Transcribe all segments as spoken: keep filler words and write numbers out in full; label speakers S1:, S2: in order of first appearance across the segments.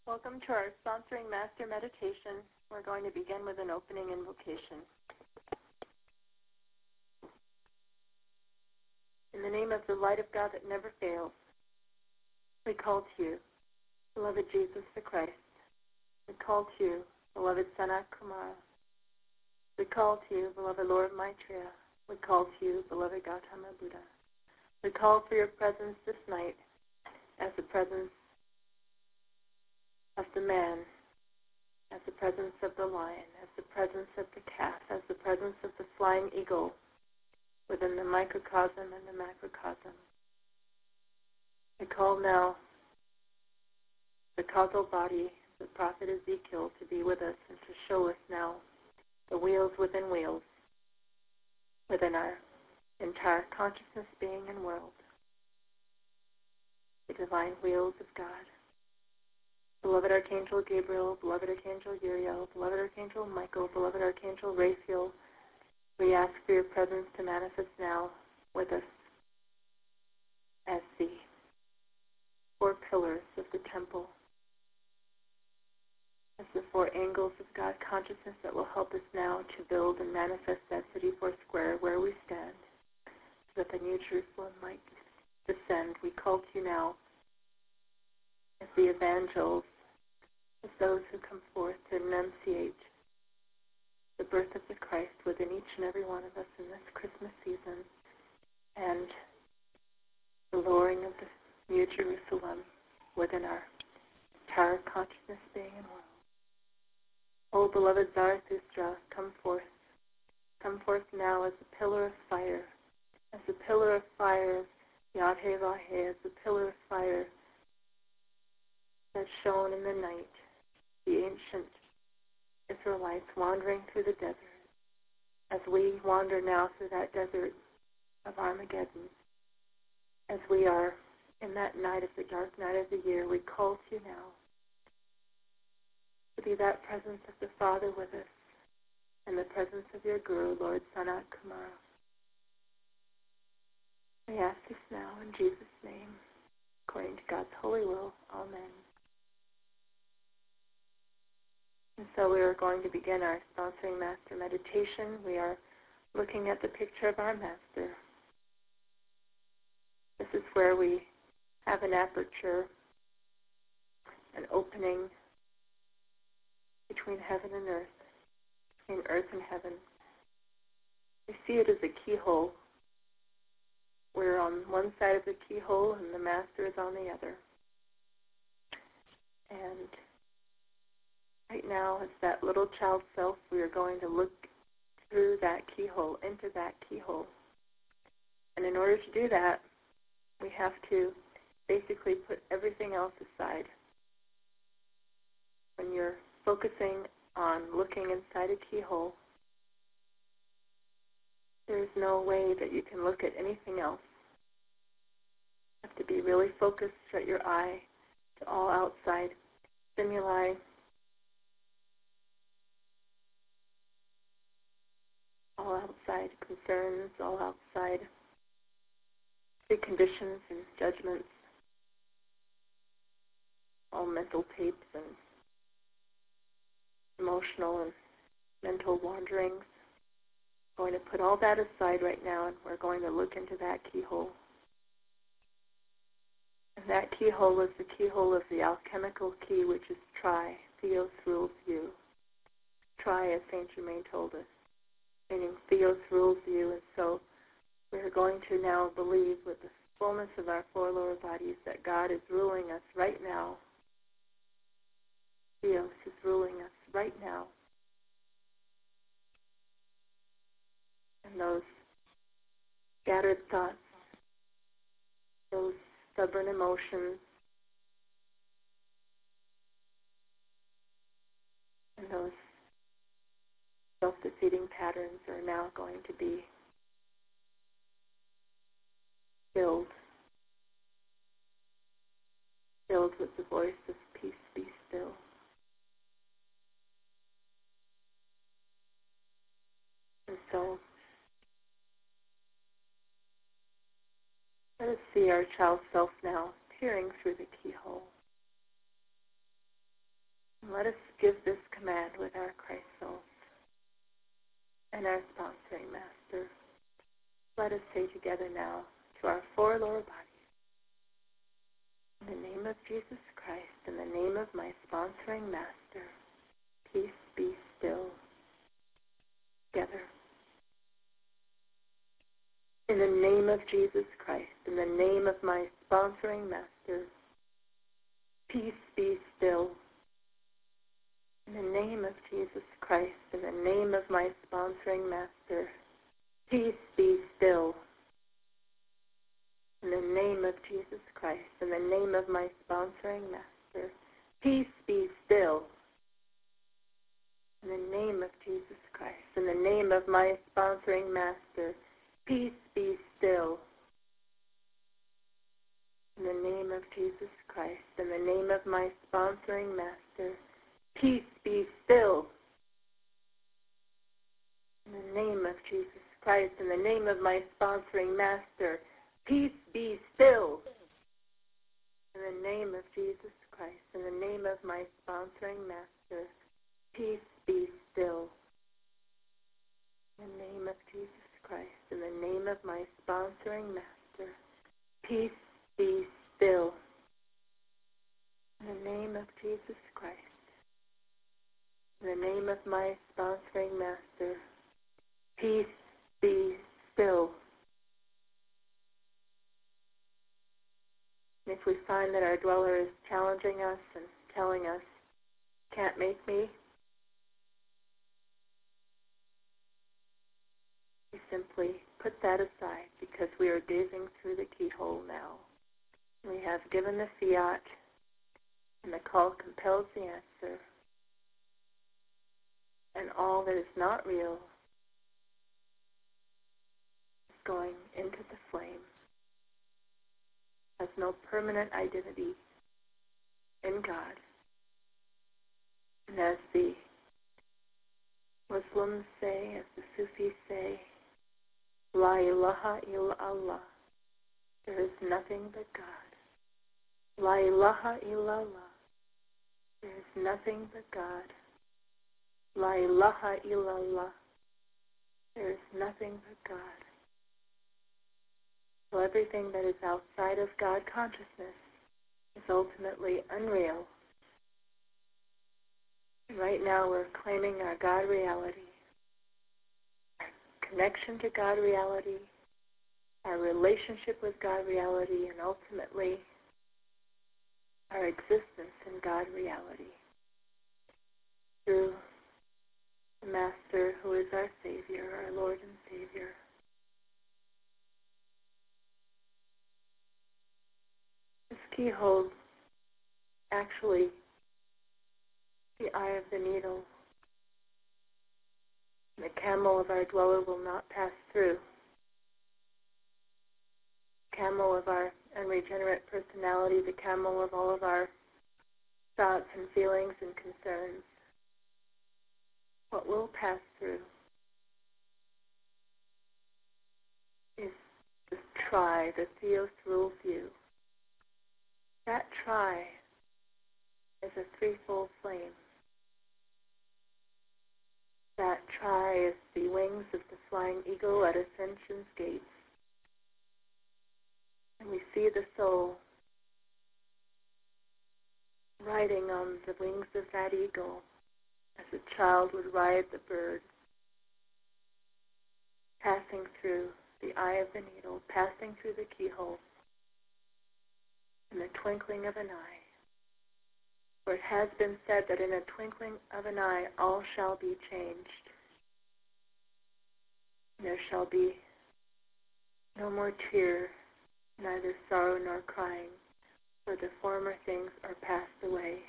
S1: Welcome to our sponsoring Master Meditation. We're going to begin with an opening invocation. In the name of the light of God that never fails, we call to you, beloved Jesus the Christ. We call to you, beloved Sanat Kumara. We call to you, beloved Lord Maitreya. We call to you, beloved Gautama Buddha. We call for your presence this night as the presence of the man, as the presence of the lion, as the presence of the calf, as the presence of the flying eagle within the microcosm and the macrocosm. We call now the causal body, the prophet Ezekiel, to be with us and to show us now the wheels within wheels within our entire consciousness, being, and world. The divine wheels of God. Beloved Archangel Gabriel, beloved Archangel Uriel, beloved Archangel Michael, beloved Archangel Raphael, we ask for your presence to manifest now with us as the four pillars of the temple, as the four angles of God consciousness that will help us now to build and manifest that city four square where we stand, so that the New Jerusalem might descend. We call to you now as the evangels, as those who come forth to enunciate the birth of the Christ within each and every one of us in this Christmas season, and the lowering of the New Jerusalem within our entire consciousness, being, and world. O beloved Zarathustra, come forth. Come forth now as a pillar of fire, as a pillar of fire, Yadhe Vahe, as a pillar of fire that shone in the night, the ancient Israelites wandering through the desert, as we wander now through that desert of Armageddon, as we are in that night of the dark night of the year, we call to you now to be that presence of the Father with us, and the presence of your Guru, Lord Sanat Kumara. We ask this now in Jesus' name, according to God's holy will. Amen. And so we are going to begin our sponsoring Master Meditation. We are looking at the picture of our Master. This is where we have an aperture, an opening between heaven and earth, between earth and heaven. We see it as a keyhole. We're on one side of the keyhole and the Master is on the other. And right now, as that little child self, we are going to look through that keyhole, into that keyhole. And in order to do that, we have to basically put everything else aside. When you're focusing on looking inside a keyhole, there's no way that you can look at anything else. You have to be really focused, shut your eye to all outside stimuli, all outside concerns, all outside preconditions and judgments, all mental tapes and emotional and mental wanderings. We're going to put all that aside right now, and we're going to look into that keyhole. And that keyhole is the keyhole of the alchemical key, which is Tri, Theos rules you. Tri, as Saint Germain told us, meaning Theos rules you. And so we're going to now believe with the fullness of our four lower bodies that God is ruling us right now. Theos is ruling us right now. And those scattered thoughts, those stubborn emotions, and those self-defeating patterns are now going to be filled, filled with the voice of peace, be still. And so, let us see our child self now peering through the keyhole. And let us give this command with our Christ souls and our sponsoring Master. Let us say together now to our four lower bodies, in the name of Jesus Christ, in the name of my sponsoring Master, peace be still. Together. In the name of Jesus Christ, in the name of my sponsoring Master, peace be still. In the name of Jesus Christ, in the name of my sponsoring Master, peace be still. In the name of Jesus Christ, in the name of my sponsoring Master, peace be still. In the name of Jesus Christ, in the name of my sponsoring Master, peace be still. In the name of Jesus Christ, in the name of my sponsoring Master, peace be still. In the name of Jesus Christ, in the name of my sponsoring Master, peace be still. In the name of Jesus Christ, in the name of my sponsoring Master, peace be still. In the name of Jesus Christ, in the name of my sponsoring Master, peace be still. In the name of Jesus Christ, in the name of my sponsoring Master, peace be still. And if we find that our dweller is challenging us and telling us, can't make me, we simply put that aside because we are gazing through the keyhole now. We have given the fiat, and the call compels the answer. And all that is not real is going into the flame, has no permanent identity in God. And as the Muslims say, as the Sufis say, La ilaha illallah, there is nothing but God. La ilaha illallah, there is nothing but God. La ilaha illallah, there is nothing but God. So everything that is outside of God consciousness is ultimately unreal. And right now we're claiming our God reality, our connection to God reality, our relationship with God reality, and ultimately our existence in God reality through the Master who is our Savior, our Lord and Savior. This keyhole actually the eye of the needle. The camel of our dweller will not pass through. The camel of our unregenerate personality, the camel of all of our thoughts and feelings and concerns. What will pass through is the try, the Theos rule view. That try is a threefold flame. That try is the wings of the flying eagle at Ascension's gates. And we see the soul riding on the wings of that eagle as a child would ride the bird, passing through the eye of the needle, passing through the keyhole in the twinkling of an eye. For it has been said that in a twinkling of an eye all shall be changed. There shall be no more tear, neither sorrow nor crying, for the former things are passed away.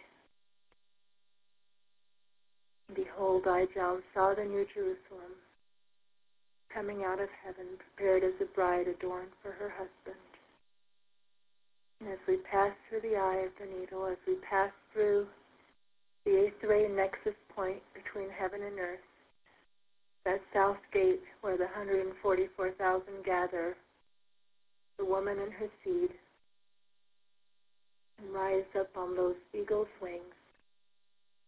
S1: And behold, I, John, saw the new Jerusalem coming out of heaven, prepared as a bride adorned for her husband. And as we pass through the eye of the needle, as we pass through the eighth ray nexus point between heaven and earth, that south gate where the one hundred forty-four thousand gather, the woman and her seed, and rise up on those eagle's wings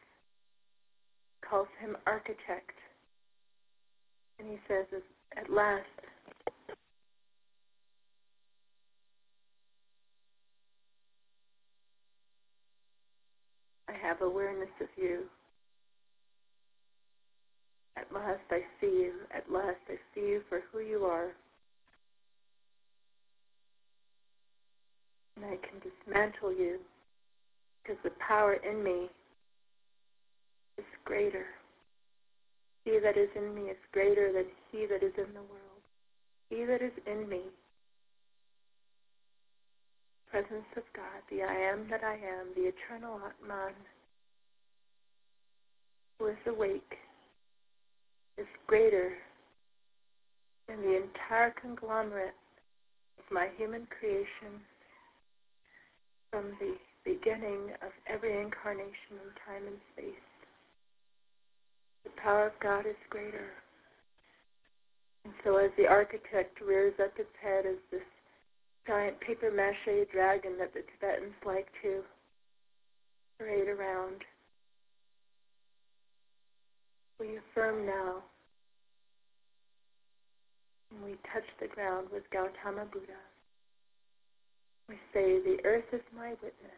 S1: calls him architect. And he says, at last, I have awareness of you. At last I see you. At last I see you for who you are. And I can dismantle you because the power in me is greater. He that is in me is greater than he that is in the world. He that is in me, presence of God, the I am that I am, the eternal Atman, who is awake, is greater than the entire conglomerate of my human creation from the beginning of every incarnation in time and space. The power of God is greater. And so as the architect rears up its head as this giant paper mache dragon that the Tibetans like to parade around, we affirm now, and we touch the ground with Gautama Buddha. We say, the earth is my witness.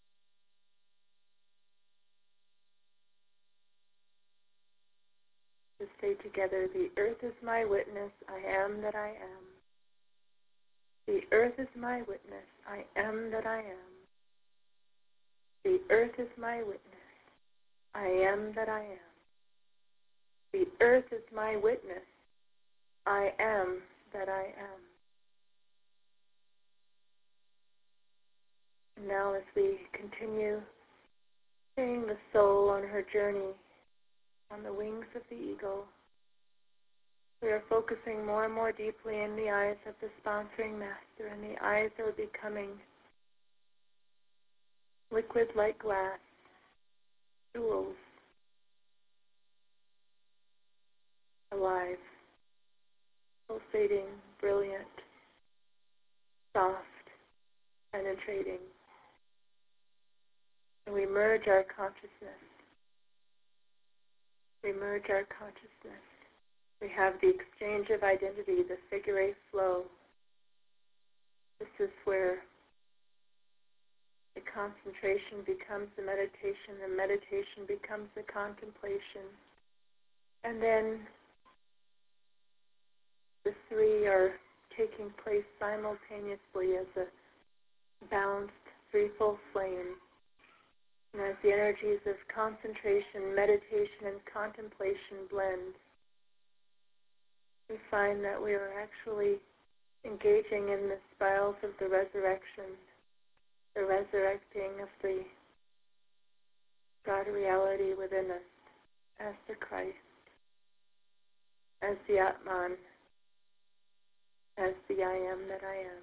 S1: To say together, the earth is my witness, I am that I am. The earth is my witness, I am that I am. The earth is my witness, I am that I am. The earth is my witness, I am that I am. And now as we continue seeing the soul on her journey on the wings of the eagle, we are focusing more and more deeply in the eyes of the sponsoring master, and the eyes are becoming liquid like glass, jewels, alive, pulsating, brilliant, soft, penetrating. And we merge our consciousness. We merge our consciousness. We have the exchange of identity, the figure eight flow. This is where the concentration becomes the meditation, the meditation becomes the contemplation. And then the three are taking place simultaneously as a balanced threefold flame. And as the energies of concentration, meditation, and contemplation blend, we find that we are actually engaging in the spirals of the resurrection, the resurrecting of the God reality within us as the Christ, as the Atman, as the I am that I am.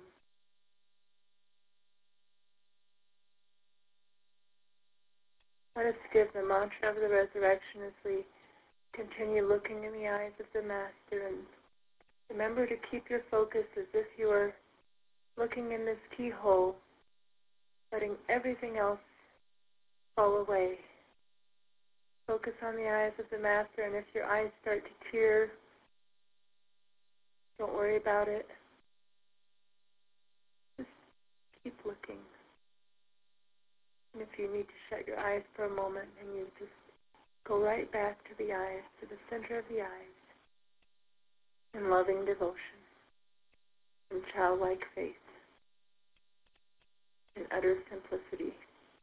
S1: Let us give the mantra of the resurrection as we continue looking in the eyes of the Master, and remember to keep your focus as if you are looking in this keyhole, letting everything else fall away. Focus on the eyes of the Master, and if your eyes start to tear, don't worry about it. Just keep looking. And if you need to shut your eyes for a moment, and you just go right back to the eyes, to the center of the eyes, in loving devotion, in childlike faith, in utter simplicity.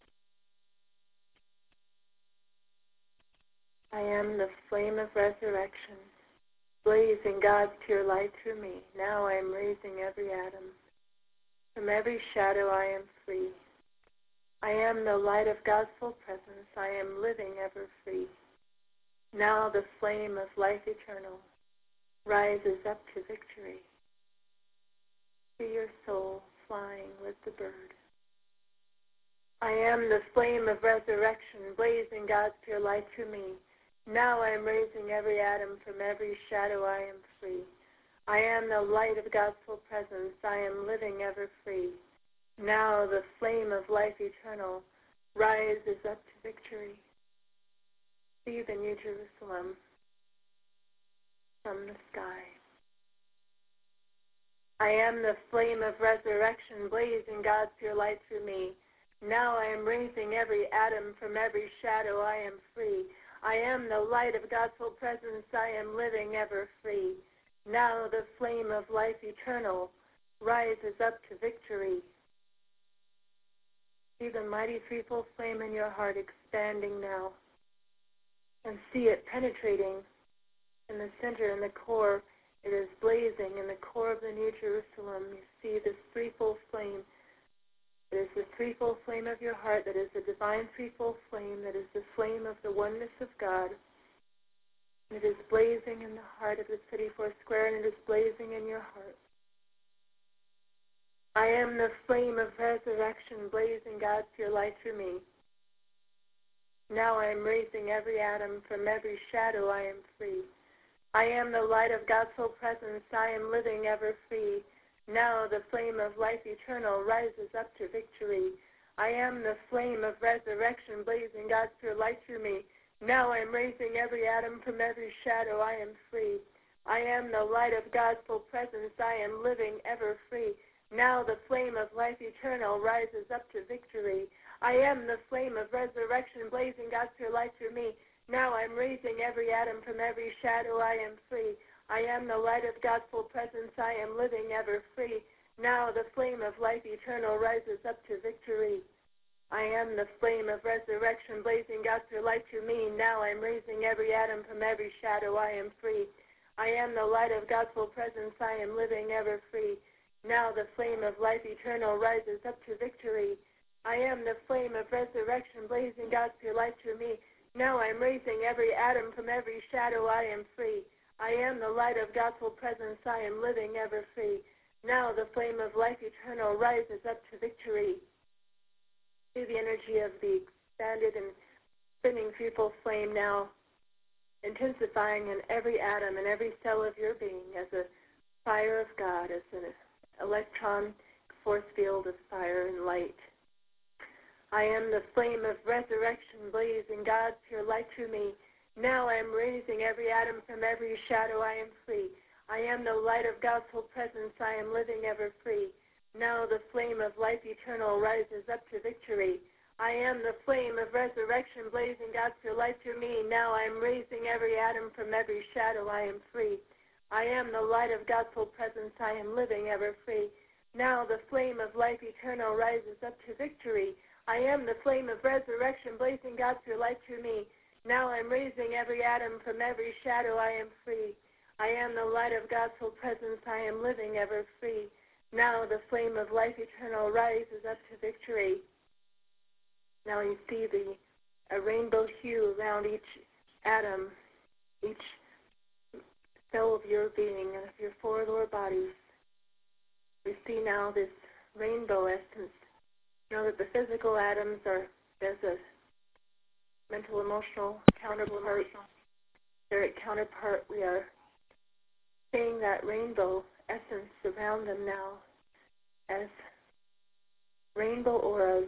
S1: I am the flame of resurrection, blazing God's pure light through me. Now I am raising every atom. From every shadow I am free. I am the light of God's full presence. I am living ever free. Now the flame of life eternal rises up to victory. See your soul flying with the bird. I am the flame of resurrection, blazing God's pure light through me. Now I am raising every atom. From every shadow I am free. I am the light of God's full presence. I am living ever free. Now the flame of life eternal rises up to victory. See the New Jerusalem from the sky. I am the flame of resurrection, blazing God's pure light through me. Now I am raising every atom from every shadow. I am free. I am the light of God's full presence. I am living ever free. Now the flame of life eternal rises up to victory. See the mighty threefold flame in your heart expanding now. And see it penetrating in the center, in the core. It is blazing in the core of the New Jerusalem. You see this threefold flame. It is the threefold flame of your heart that is the divine threefold flame, that is the flame of the oneness of God. It is blazing in the heart of the city four square, and it is blazing in your heart. I am the flame of resurrection, blazing God's pure light through me. Now I am raising every atom from every shadow. I am free. I am the light of God's full presence. I am living ever free. Now the flame of life eternal rises up to victory. I am the flame of resurrection, blazing God's pure light through me. Now I am raising every atom from every shadow. I am free. I am the light of God's full presence. I am living ever free. Now the flame of life eternal rises up to victory. I am the flame of resurrection, blazing God's pure light through me. Now I'm raising every atom from every shadow. I am free. I am the light of God's full presence. I am living ever free. Now the flame of life eternal rises up to victory. I am the flame of resurrection, blazing God's pure light through me. Now I'm raising every atom from every shadow. I am free. I am the light of God's full presence. I am living ever free. Now the flame of life eternal rises up to victory. I am the flame of resurrection, blazing God's pure light through me. Now I am raising every atom from every shadow. I am free. I am the light of God's full presence. I am living ever free. Now the flame of life eternal rises up to victory. See the energy of the expanded and spinning threefold flame now intensifying in every atom and every cell of your being as a fire of God, as an electron force field of fire and light. I am the flame of resurrection, blazing God's pure light through me. Now I am raising every atom from every shadow. I am free. I am the light of God's full presence. I am living ever free. Now the flame of life eternal rises up to victory. I am the flame of resurrection, blazing God's pure light through me. Now I am raising every atom from every shadow. I am free. I am the light of God's full presence. I am living ever free. Now the flame of life eternal rises up to victory. I am the flame of resurrection, blazing God's pure light through me. Now I am raising every atom from every shadow. I am free. I am the light of God's full presence. I am living ever free. Now the flame of life eternal rises up to victory. Now you see the a rainbow hue around each atom, each cell of your being and of your four lower bodies. We see now this rainbow essence. You know that the physical atoms are, there's a mental, emotional counterpart, etheric counterpart. We are seeing that rainbow essence around them now as rainbow auras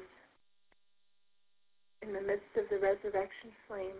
S1: in the midst of the resurrection flame.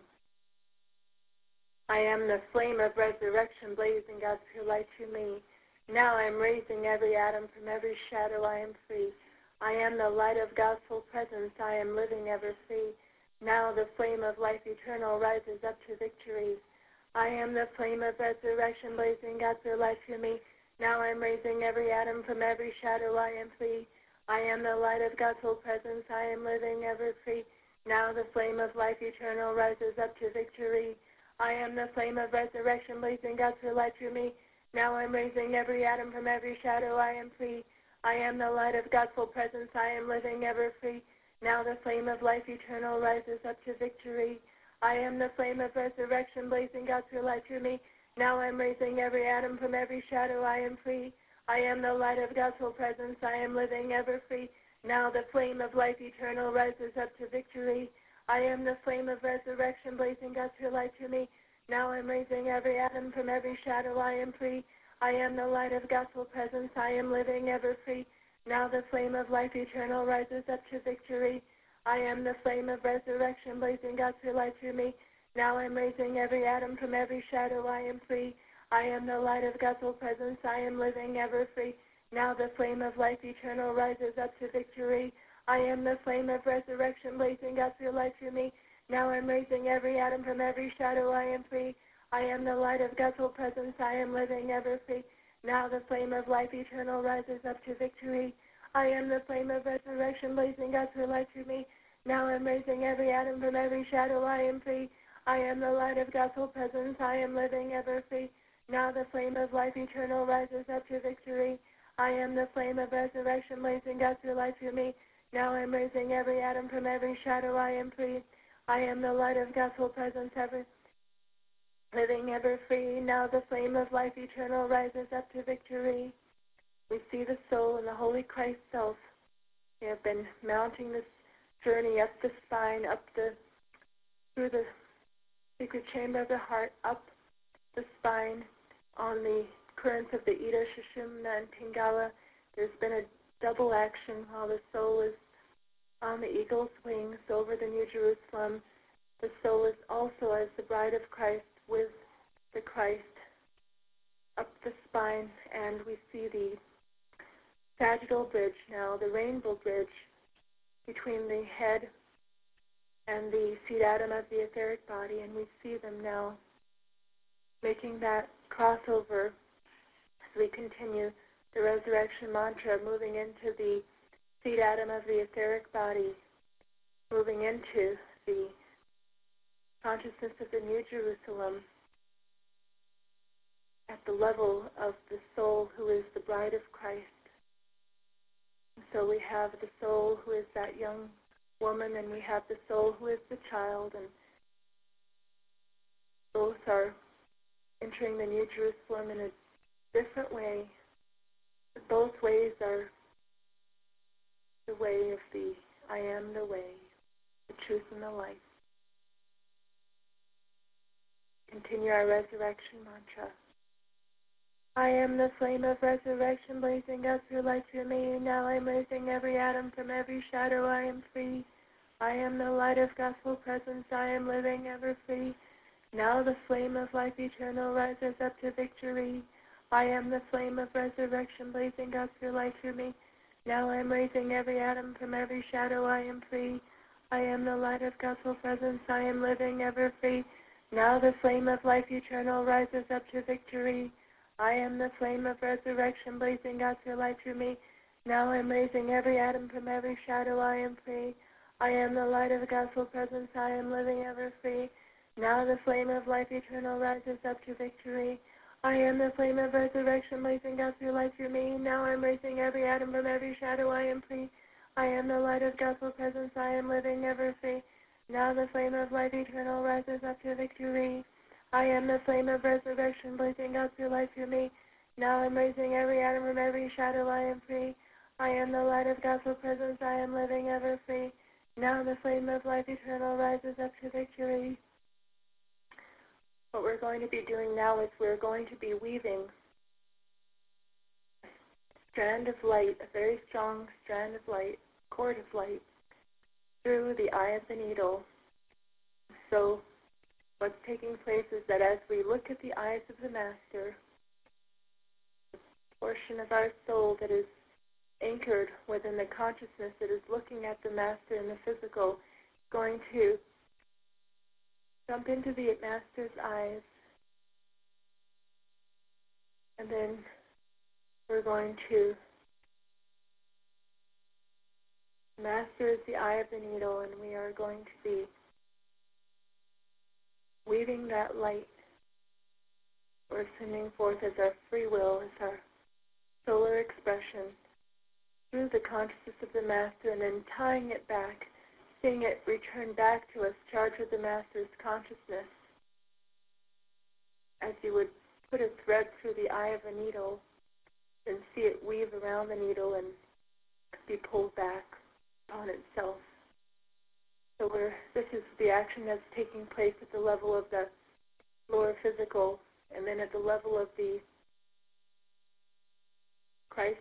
S1: I am the flame of resurrection, blazing God's pure light through me. Now I am raising every atom from every shadow. I am free. I am the light of God's full presence. I am living ever free. Now the flame of life eternal rises up to victory. I am the flame of resurrection, blazing God's pure light through me. Now I am raising every atom from every shadow. I am free. I am the light of God's full presence. I am living ever free. Now the flame of life eternal rises up to victory. I am the flame of resurrection, blazing God's pure light through me. Now I am raising every atom from every shadow. I am free. I am the light of God's full presence. I am living ever free. Now the flame of life eternal rises up to victory. I am the flame of resurrection, blazing God's pure light through me. Now I am raising every atom from every shadow. I am free. I am the light of God's full presence. I am living ever free. Now the flame of life eternal rises up to victory. I am the flame of resurrection, blazing God's pure light through me. Now I am raising every atom from every shadow. I am free. I am the light of God's full presence. I am living ever free. Now the flame of life eternal rises up to victory. I am the flame of resurrection, blazing God's pure light through me. Now I'm raising every atom from every shadow. I am free. I am the light of God's whole presence. I am living ever free. Now the flame of life eternal rises up to victory. I am the flame of resurrection blazing God's pure light through me. Now I'm raising every atom from every shadow. I am free. I am the light of God's whole presence. I am living ever free. Now the flame of life eternal rises up to victory. I am the flame of resurrection blazing God's pure light through me. Now I'm raising every atom from every shadow. I am free. I am the light of God's whole presence. I am living ever free. Now the flame of life eternal rises up to victory. I am the flame of resurrection blazing God's pure light through me. Now I'm raising every atom from every shadow. I am free. I am the light of God's whole presence, ever living ever free. Now the flame of life eternal rises up to victory. We see the soul and the Holy Christ self. We have been mounting this journey up the spine, up the through the secret chamber of the heart, up the spine on the currents of the Ida, Sushumna, and Pingala. There's been a double action while the soul is on the eagle's wings over the New Jerusalem. The soul is also as the bride of Christ with the Christ up the spine, and we see the sagittal bridge now, the rainbow bridge between the head and the seed atom of the etheric body, and we see them now making that crossover as we continue the resurrection mantra, moving into the seed atom of the etheric body, moving into the consciousness of the New Jerusalem at the level of the soul who is the bride of Christ. And so we have the soul who is that young woman, and we have the soul who is the child, and both are entering the New Jerusalem in a different way. Both ways are the way of the I am the way, the truth and the light. Continue our resurrection mantra. I am the flame of resurrection blazing up through light through me. Now I'm raising every atom from every shadow. I am free. I am the light of gospel presence. I am living ever free. Now the flame of life eternal rises up to victory. I am the flame of resurrection blazing God's pure light through me. Now I am raising every atom from every shadow. I am free. I am the light of gospel presence. I am living ever free. Now the flame of life eternal rises up to victory. I am the flame of resurrection blazing God's pure light through me. Now I am raising every atom from every shadow. I am free. I am the light of gospel presence. I am living ever free. Now the flame of life eternal rises up to victory. I am the flame of resurrection blazing God's pure light through me. Now I am raising every atom from every shadow. I am free. I am the light of gospel presence. I am living ever free. Now the flame of life eternal rises up to victory. I am the flame of resurrection blazing God's pure light through me. Now I am raising every atom from every shadow. I am free. I am the light of gospel presence. I am living ever free. Now the flame of life eternal rises up to victory. What we're going to be doing now is we're going to be weaving a strand of light, a very strong strand of light, cord of light, through the eye of the needle. So what's taking place is that as we look at the eyes of the Master, the portion of our soul that is anchored within the consciousness that is looking at the Master in the physical is going to jump into the Master's eyes, and then we're going to, Master is the eye of the needle, and we are going to be weaving that light. We're sending forth as our free will, as our solar expression through the consciousness of the Master, and then tying it back, seeing it return back to us, charged with the Master's consciousness. As you would put a thread through the eye of a needle and see it weave around the needle and be pulled back on itself. So we're, this is the action that's taking place at the level of the lower physical, and then at the level of the Christ,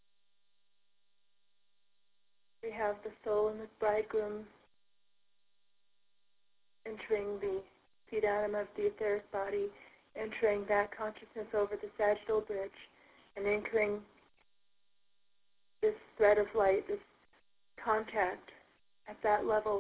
S1: we have the soul and the bridegroom entering the seed atom of the etheric body, entering that consciousness over the sagittal bridge and anchoring this thread of light, this contact at that level.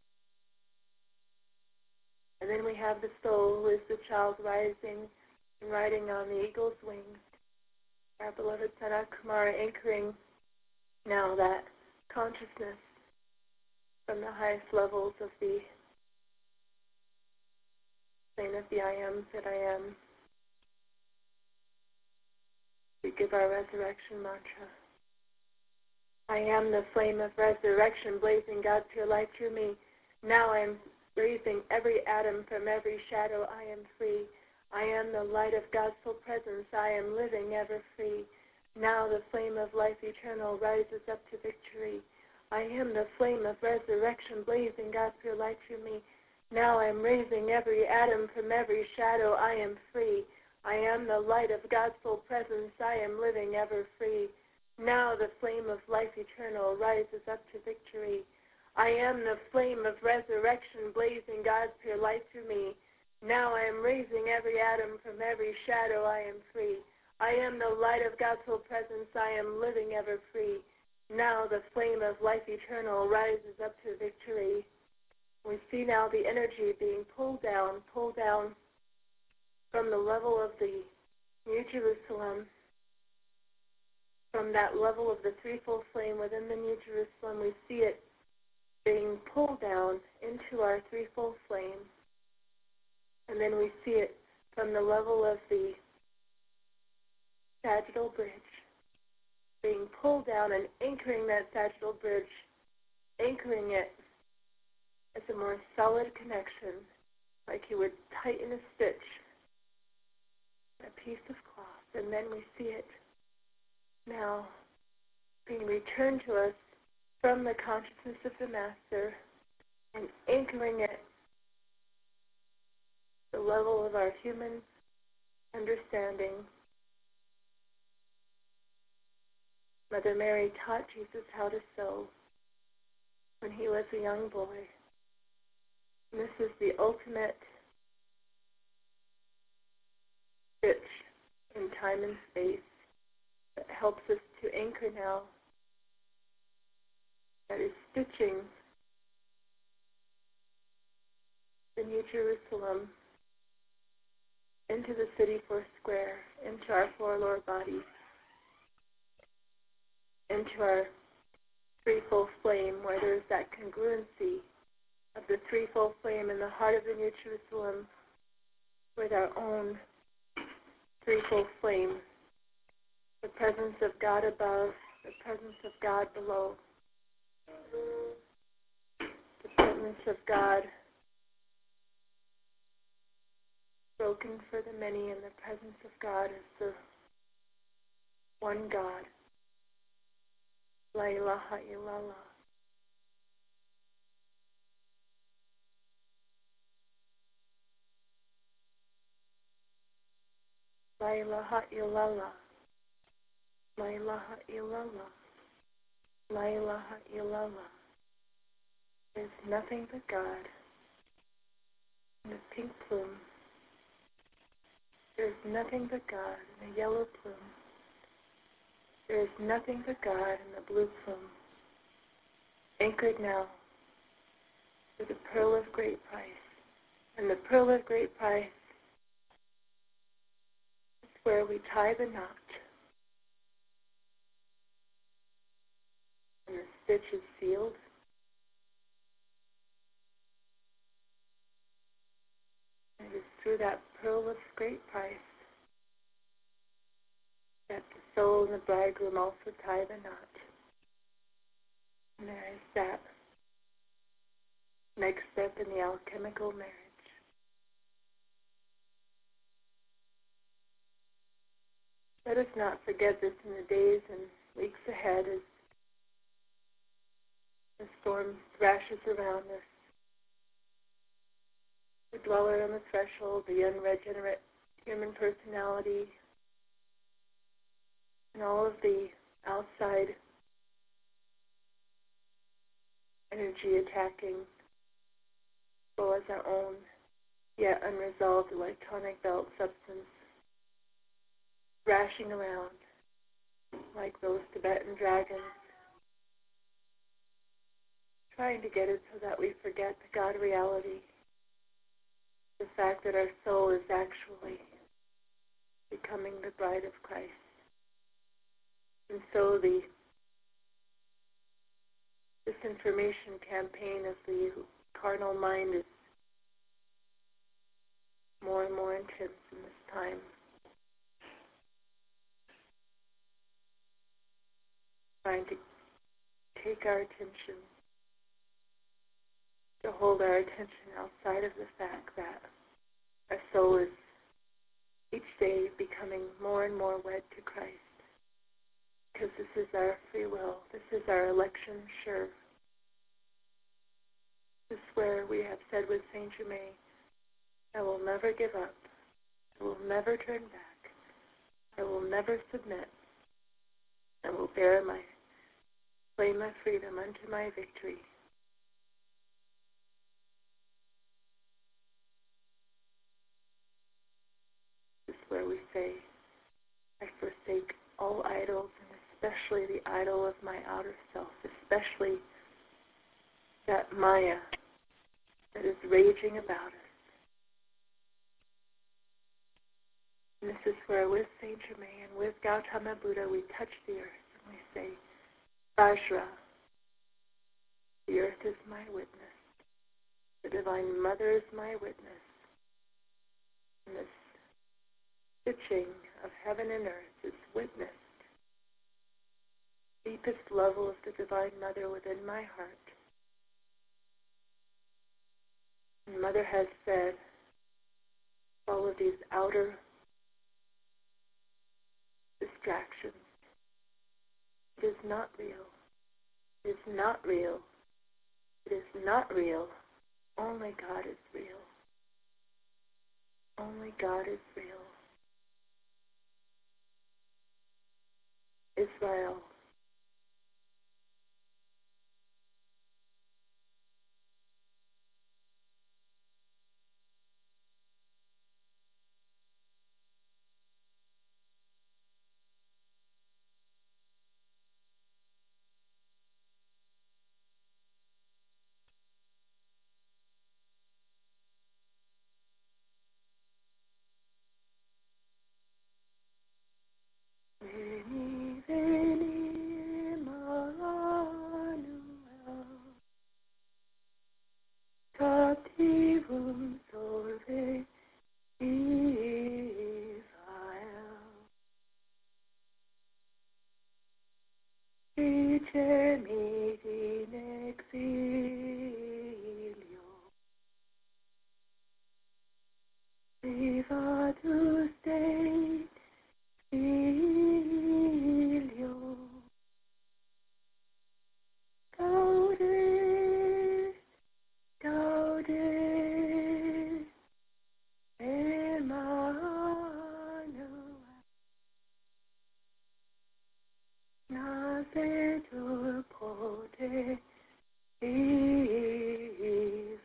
S1: And then we have the soul, who is the child rising and riding on the eagle's wings. Our beloved Sanat Kumara anchoring now that consciousness from the highest levels of the plane of the I Ams that I am. We give our resurrection mantra. I am the flame of resurrection, blazing God's pure light through me. Now I am raising every atom from every shadow. I am free. I am the light of God's full presence. I am living ever free. Now the flame of life eternal rises up to victory. I am the flame of resurrection, blazing God's pure light through me. Now I am raising every atom from every shadow. I am free. I am the light of God's full presence. I am living ever free. Now the flame of life eternal rises up to victory. I am the flame of resurrection, blazing God's pure light through me. Now I am raising every atom from every shadow. I am free. I am the light of God's full presence. I am living ever free. Now the flame of life eternal rises up to victory. We see now the energy being pulled down, pulled down from the level of the New Jerusalem. From that level of the threefold flame within the New Jerusalem, we see it being pulled down into our threefold flame. And then we see it from the level of the sagittal bridge, being pulled down and anchoring that sagittal bridge, anchoring it as a more solid connection, like you would tighten a stitch, a piece of cloth. And then we see it now being returned to us from the consciousness of the Master and anchoring it at the level of our human understanding. Mother Mary taught Jesus how to sew when he was a young boy. And this is the ultimate stitch in time and space that helps us to anchor now. That is stitching the New Jerusalem into the city four square, into our four lower bodies, into our threefold flame, where there is that congruency of the threefold flame in the heart of the New Jerusalem with our own threefold flame, the presence of God above, the presence of God below, the presence of God broken for the many, and the presence of God is the one God. La ilaha illallah. La ilaha illallah. La ilaha illallah. La ilaha illallah. There's nothing but God in a pink plume. There is nothing but God in a yellow plume. There is nothing but God in the blue plume. Anchored now to the pearl of great price. And the pearl of great price is where we tie the knot. And the stitch is sealed. And it is through that pearl of great price that the soul and the bridegroom also tie the knot. And there is that next step in the alchemical marriage. Let us not forget this in the days and weeks ahead as the storm thrashes around us. The dweller on the threshold, the unregenerate human personality, and all of the outside energy attacking, as well as our own yet unresolved electronic belt substance thrashing around like those Tibetan dragons, trying to get it so that we forget the God reality, the fact that our soul is actually becoming the bride of Christ. And so the disinformation campaign of the carnal mind is more and more intense in this time. Trying to take our attention, to hold our attention outside of the fact that our soul is each day becoming more and more wed to Christ. Because this is our free will. This is our election sure. This is where we have said with Saint Germain, I will never give up. I will never turn back. I will never submit. I will bear my claim my freedom unto my victory. This is where we say, I forsake all idols, and especially the idol of my outer self, especially that Maya that is raging about us. And this is where with Saint Germain and with Gautama Buddha we touch the earth and we say, Vajra, the earth is my witness. The Divine Mother is my witness. And this stitching of heaven and earth is witnessed. Deepest level of the Divine Mother within my heart. And Mother has said, all of these outer distractions, it is not real. It is not real. It is not real. Only God is real. Only God is real. Israel. Veni, veni, Emmanuel, captivum solve Israel. Dicemi in exilio, privatus Dei Filio, gaude, gaude, Emmanuel, nacetur pote Israel.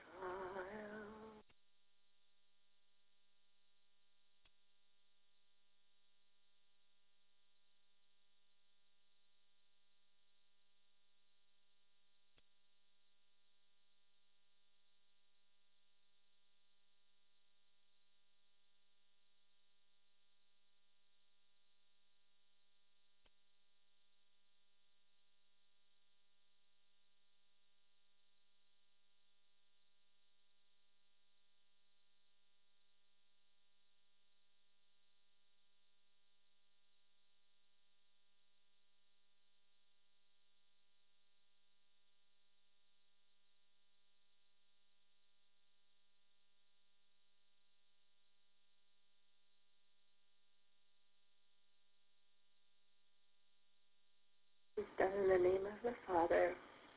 S1: It's done in the name of the Father,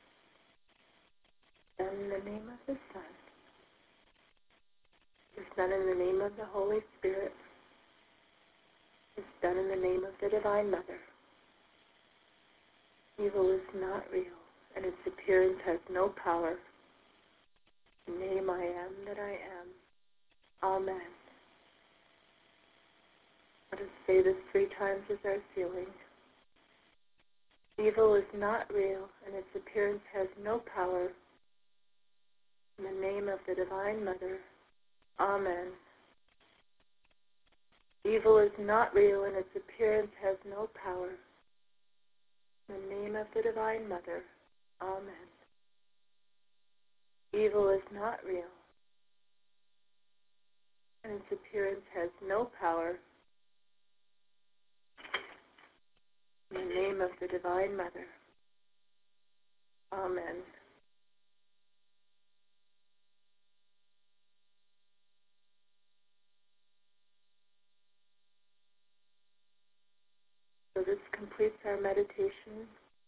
S1: done in the name of the Son, it's done in the name of the Holy Spirit, it's done in the name of the Divine Mother. Evil is not real, and its appearance has no power. Name I am that I am. Amen. Let us say this three times as our sealing. Evil is not real, and its appearance has no power. In the name of the Divine Mother, Amen. Evil is not real, and its appearance has no power. In the name of the Divine Mother, Amen. Evil is not real, and its appearance has no power. In the name of the Divine Mother, Amen. So this completes our meditation.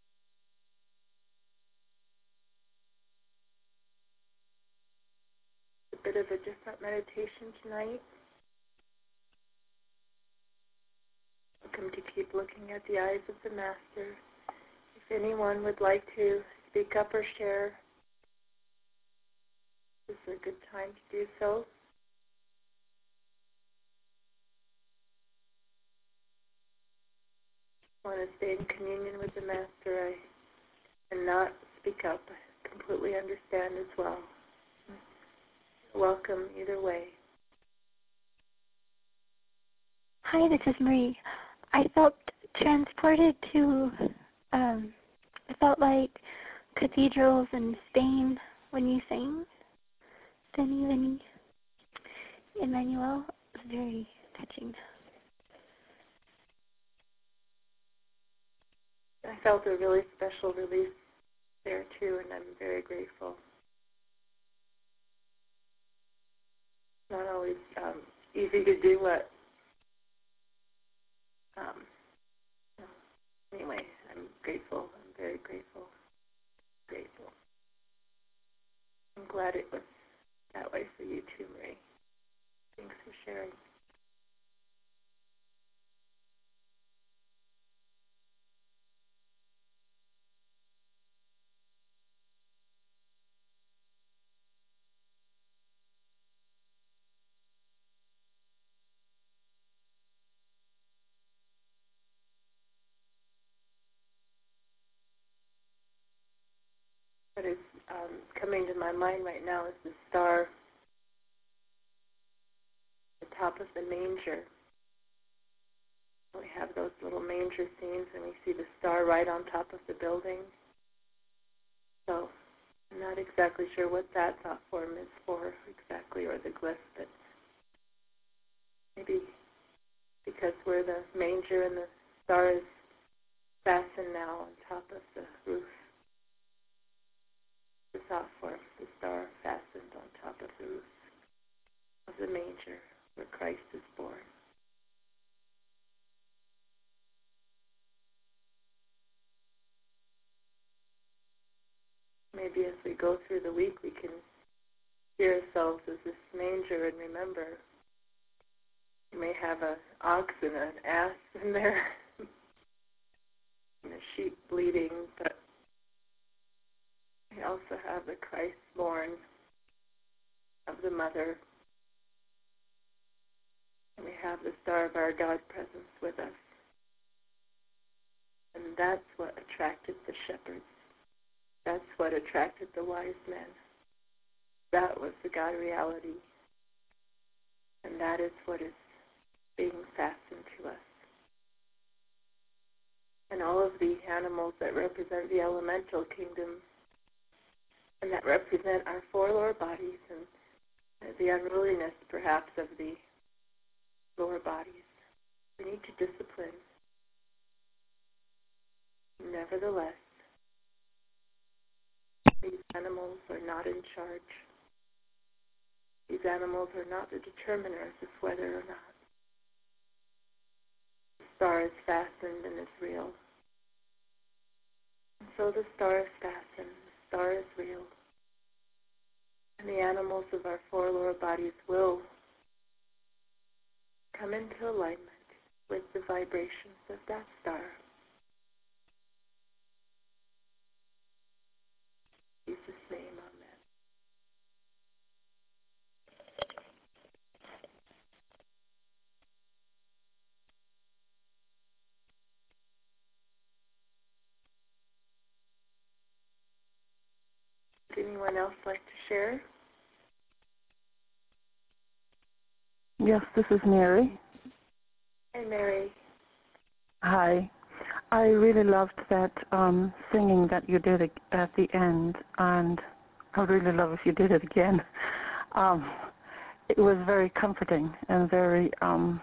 S1: A bit of a different meditation tonight. Welcome to keep looking at the eyes of the Master. If anyone would like to speak up or share, this is a good time to do so. I want to stay in communion with the Master I, and not speak up. I completely understand as well. Welcome either way.
S2: Hi, this is Marie. I felt transported to, um, I felt like cathedrals in Spain when you sang. Veni, Veni, Emmanuel. It was very touching.
S1: I felt a really special release there too, and I'm very grateful. Not always um, easy to do what. Um, anyway, I'm grateful. I'm very grateful. Grateful. I'm glad it was that way for you too, Marie. Thanks for sharing. What is um, coming to my mind right now is the star at the top of the manger. We have those little manger scenes, and we see the star right on top of the building. So I'm not exactly sure what that thought form is for exactly, or the glyph, but maybe because we're the manger and the star is fastened now on top of the roof. The thought form, the star fastened on top of the roof of the manger where Christ is born. Maybe as we go through the week, we can see ourselves as this manger and remember you may have an ox and an ass in there and a sheep bleeding, but we also have the Christ born of the Mother, and we have the star of our God presence with us. And that's what attracted the shepherds. That's what attracted the wise men. That was the God reality. And that is what is being fastened to us. And all of the animals that represent the elemental kingdom and that represent our four lower bodies and the unruliness, perhaps, of the lower bodies. We need to discipline. Nevertheless, these animals are not in charge. These animals are not the determiners of whether or not the star is fastened and is real. And so the star is fastened, the star is real. And the animals of our four lower bodies will come into alignment with the vibrations of that star. In Jesus' name, amen. anyone else like to share?
S3: Yes, this is Mary.
S1: Hey, Mary.
S3: Hi. I really loved that um, singing that you did at the end, and I would really love if you did it again. Um, it was very comforting and very um,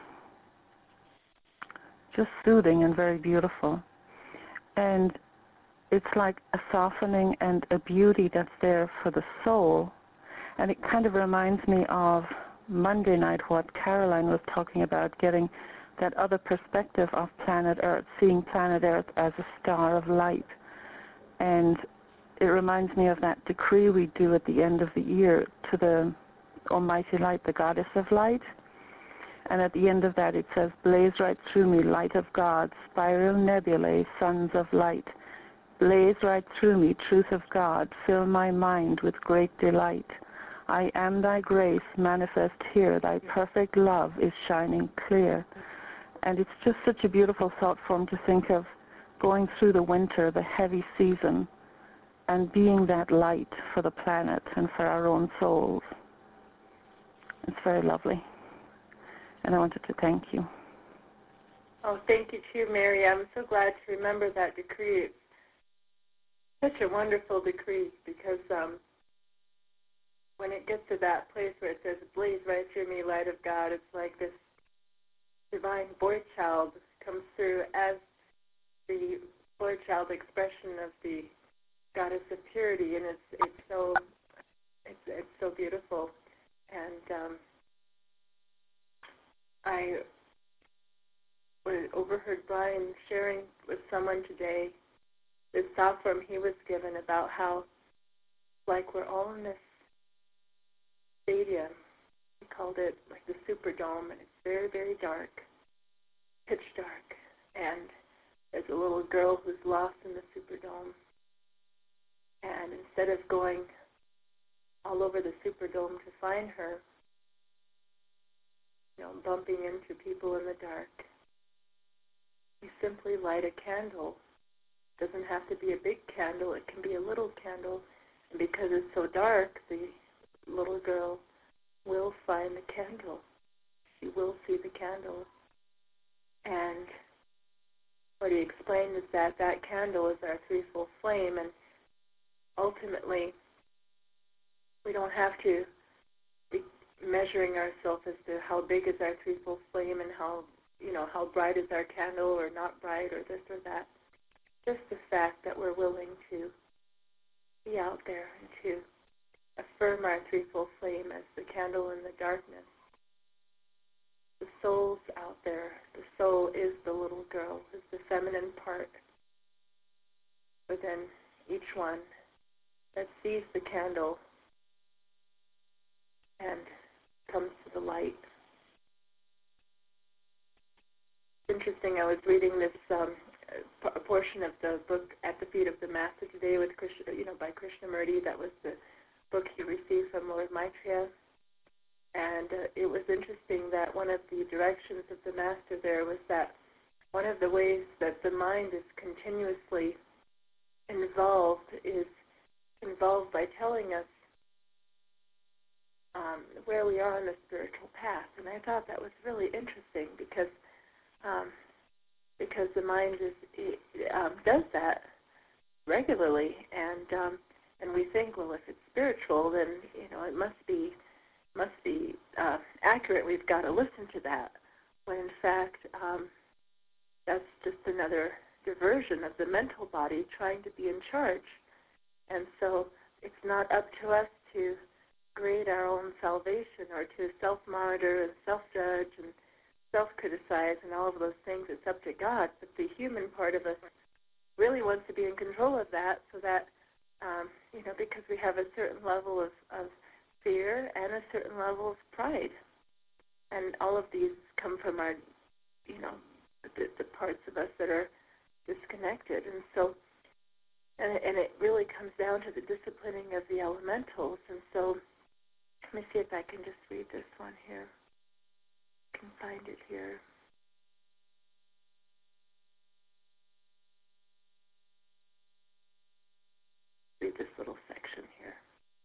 S3: just soothing and very beautiful. And it's like a softening and a beauty that's there for the soul. And it kind of reminds me of Monday night, what Caroline was talking about, getting that other perspective of planet Earth, seeing planet Earth as a star of light. And it reminds me of that decree we do at the end of the year to the Almighty Light, the Goddess of Light. And at the end of that it says, blaze right through me, light of God, spiral nebulae, sons of light. Blaze right through me, truth of God, fill my mind with great delight. I am thy grace, manifest here, thy perfect love is shining clear. And it's just such a beautiful thought form to think of going through the winter, the heavy season, and being that light for the planet and for our own souls. It's very lovely. And I wanted to thank you.
S1: Oh, thank you too, Mary. I'm so glad to remember that decree. It's such a wonderful decree because um, when it gets to that place where it says, blaze right through me, light of God, it's like this divine boy child comes through as the boy child expression of the goddess of purity, and it's it's so it's it's so beautiful. And um, I overheard Brian sharing with someone today this thought form he was given about how, like, we're all in this stadium. He called it like the Superdome, and it's very, very dark, pitch dark, and there's a little girl who's lost in the Superdome. And instead of going all over the Superdome to find her, you know, bumping into people in the dark, you simply light a candle. It doesn't have to be a big candle. It can be a little candle. And because it's so dark, the little girl will find the candle. She will see the candle. And what he explained is that that candle is our threefold flame, and ultimately we don't have to be measuring ourselves as to how big is our threefold flame and how, you know, how bright is our candle or not bright or this or that. Just the fact that we're willing to be out there and to affirm our threefold flame as the candle in the darkness. The soul's out there. The soul is the little girl, is the feminine part within each one that sees the candle and comes to the light. It's interesting, I was reading this um, a portion of the book At the Feet of the Master today with Krishna, you know, by Krishnamurti. That was the book he received from Lord Maitreya. And uh, it was interesting that one of the directions of the Master there was that one of the ways that the mind is continuously involved is involved by telling us um, where we are on the spiritual path. And I thought that was really interesting because um, because the mind is it, um, does that regularly, and um, and we think, well, if it's spiritual, then you know it must be must be uh, accurate. We've got to listen to that. When in fact, um, that's just another diversion of the mental body trying to be in charge. And so it's not up to us to grade our own salvation or to self-monitor and self-judge and self-criticize and all of those things. It's up to God. But the human part of us really wants to be in control of that, so that, um, you know, because we have a certain level of, of fear and a certain level of pride. And all of these come from our, you know, the, the parts of us that are disconnected. And so, and, and it really comes down to the disciplining of the elementals. And so, let me see if I can just read this one here. I can find it here. Read this little section here.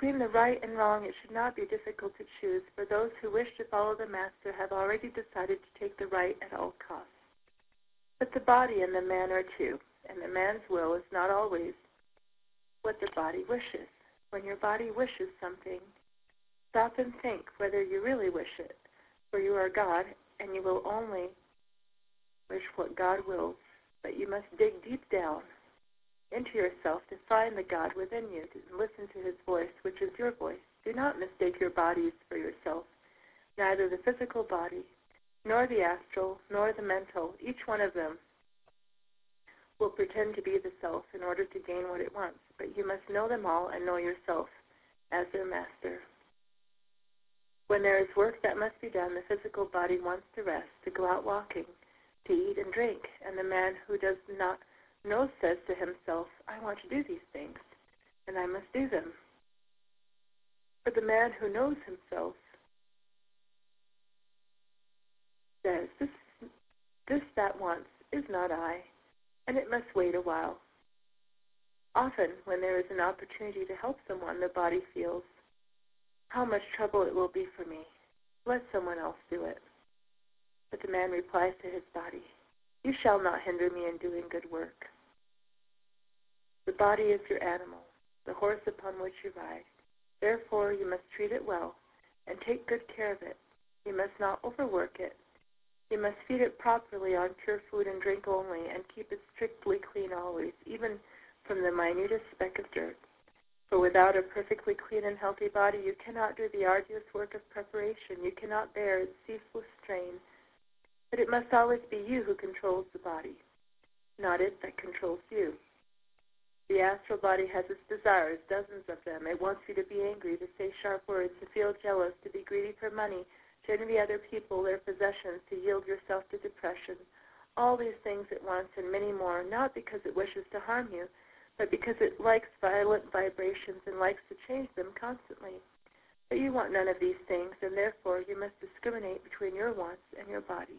S1: Between the right and wrong, it should not be difficult to choose, for those who wish to follow the Master have already decided to take the right at all costs. But the body and the man are two, and the man's will is not always what the body wishes. When your body wishes something, stop and think whether you really wish it, for you are God, and you will only wish what God wills. But you must dig deep down into yourself to find the God within you, to listen to his voice, which is your voice. Do not mistake your bodies for yourself, neither the physical body, nor the astral, nor the mental. Each one of them will pretend to be the self in order to gain what it wants, but you must know them all and know yourself as their master. When there is work that must be done, the physical body wants to rest, to go out walking, to eat and drink, and the man who does not know says to himself, I want to do these things, and I must do them. But the man who knows himself says, this, this that wants is not I, and it must wait a while. Often, when there is an opportunity to help someone, the body feels, how much trouble it will be for me. Let someone else do it. But the man replies to his body, you shall not hinder me in doing good work. The body is your animal, the horse upon which you ride. Therefore, you must treat it well and take good care of it. You must not overwork it. You must feed it properly on pure food and drink only, and keep it strictly clean always, even from the minutest speck of dirt. For without a perfectly clean and healthy body, you cannot do the arduous work of preparation. You cannot bear its ceaseless strain. But it must always be you who controls the body, not it that controls you. The astral body has its desires, dozens of them. It wants you to be angry, to say sharp words, to feel jealous, to be greedy for money, to envy other people, their possessions, to yield yourself to depression. All these things it wants and many more, not because it wishes to harm you, but because it likes violent vibrations and likes to change them constantly. But you want none of these things, and therefore you must discriminate between your wants and your bodies.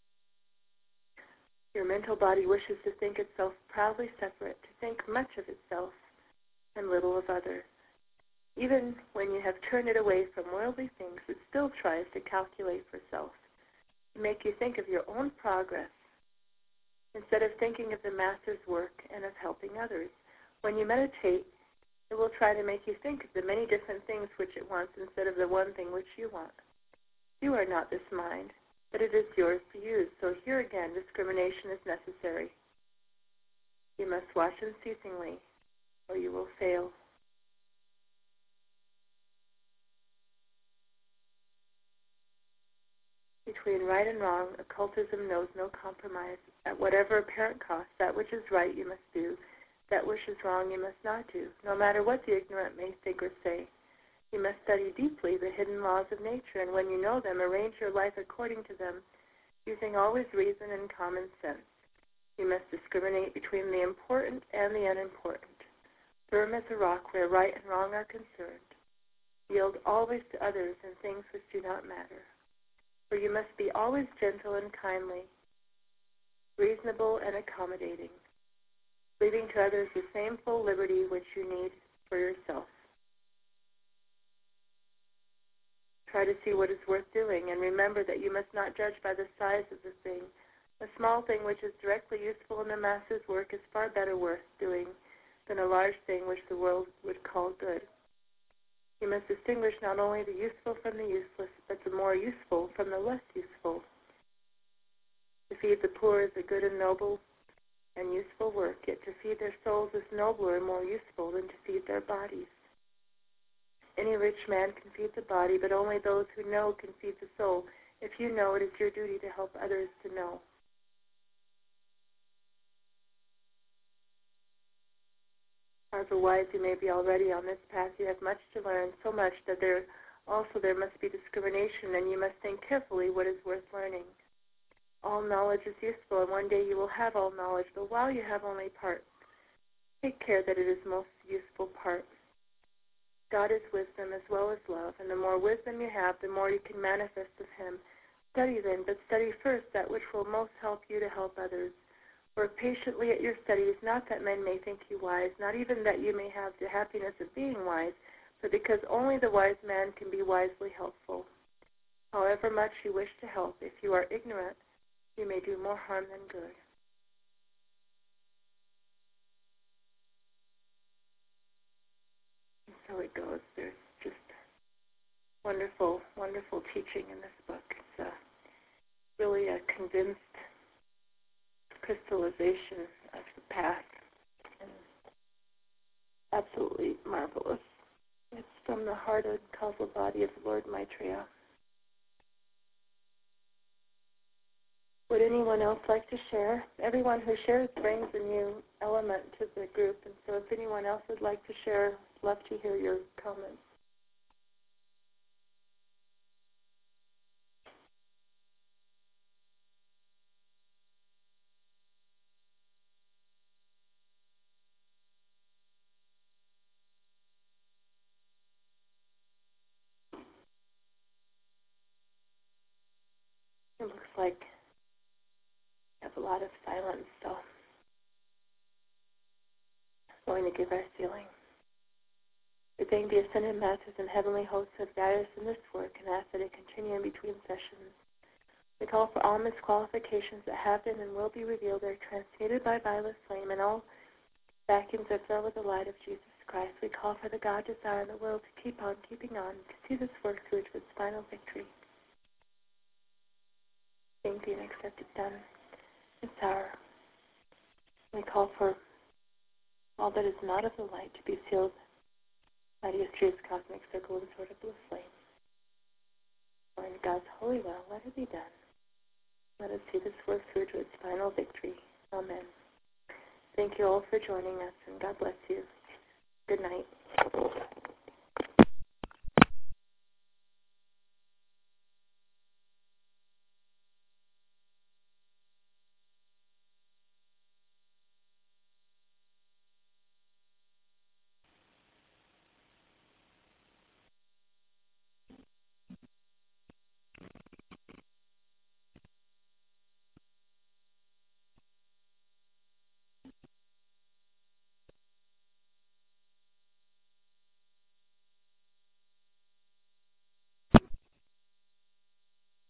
S1: Your mental body wishes to think itself proudly separate, to think much of itself and little of others. Even when you have turned it away from worldly things, it still tries to calculate for self, to make you think of your own progress, instead of thinking of the Master's work and of helping others. When you meditate, it will try to make you think of the many different things which it wants instead of the one thing which you want. You are not this mind, but it is yours to use, so here again discrimination is necessary. You must watch unceasingly, or you will fail. Between right and wrong, occultism knows no compromise. At whatever apparent cost, that which is right you must do, that which is wrong you must not do, no matter what the ignorant may think or say. You must study deeply the hidden laws of nature, and when you know them, arrange your life according to them, using always reason and common sense. You must discriminate between the important and the unimportant. Firm as a rock where right and wrong are concerned. Yield always to others in things which do not matter. For you must be always gentle and kindly, reasonable and accommodating, leaving to others the same full liberty which you need for yourself. Try to see what is worth doing, and remember that you must not judge by the size of the thing. A small thing which is directly useful in the Master's work is far better worth doing than a large thing which the world would call good. You must distinguish not only the useful from the useless, but the more useful from the less useful. To feed the poor is a good and noble and useful work, yet to feed their souls is nobler and more useful than to feed their bodies. Any rich man can feed the body, but only those who know can feed the soul. If you know, it is your duty to help others to know. However wise you may be already on this path, you have much to learn, so much that there also there must be discrimination, and you must think carefully what is worth learning. All knowledge is useful, and one day you will have all knowledge, but while you have only part, take care that it is most useful part. God is wisdom as well as love, and the more wisdom you have, the more you can manifest of him. Study then, but study first that which will most help you to help others. Work patiently at your studies, not that men may think you wise, not even that you may have the happiness of being wise, but because only the wise man can be wisely helpful. However much you wish to help, if you are ignorant, you may do more harm than good. And so it goes. There's just wonderful, wonderful teaching in this book. It's a, really a condensed crystallization of the path, and absolutely marvelous. It's from the heart and causal body of Lord Maitreya. Would anyone else like to share? Everyone who shares brings a new element to the group, and so if anyone else would like to share, I'd love to hear your comments. It looks like we have a lot of silence, so I'm going to give our sealing. We thank the Ascended Masters and Heavenly Hosts who have guided us in this work and ask that it continue in between sessions. We call for all misqualifications that have been and will be revealed are transmuted by violet flame, and all vacuums are filled with the light of Jesus Christ. We call for the God desire in the world to keep on keeping on, to see this work through to its final victory. Thank you and accept it done. This hour, we call for all that is not of the light to be sealed by the Astrius cosmic circle and sword of blue flame. For in God's holy will, let it be done. Let us see this work through to its final victory. Amen. Thank you all for joining us, and God bless you. Good night.